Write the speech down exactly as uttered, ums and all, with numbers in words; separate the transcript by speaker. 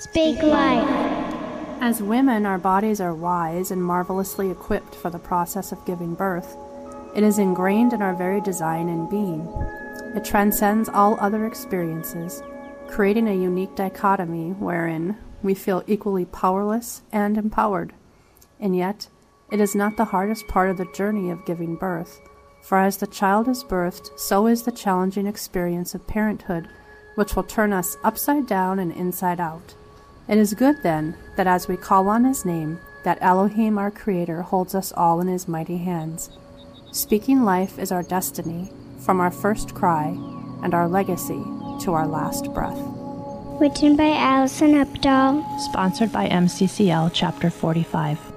Speaker 1: Speak life.
Speaker 2: As women, our bodies are wise and marvelously equipped for the process of giving birth. It is ingrained in our very design and being. It transcends all other experiences, creating a unique dichotomy wherein we feel equally powerless and empowered. And yet, it is not the hardest part of the journey of giving birth, for as the child is birthed, so is the challenging experience of parenthood, which will turn us upside down and inside out. It is good, then, that as we call on His name, that Elohim, our Creator, holds us all in His mighty hands. Speaking life is our destiny, from our first cry, and our legacy to our last breath.
Speaker 1: Written by Allison Updahl.
Speaker 3: Sponsored by M C C L Chapter forty-five.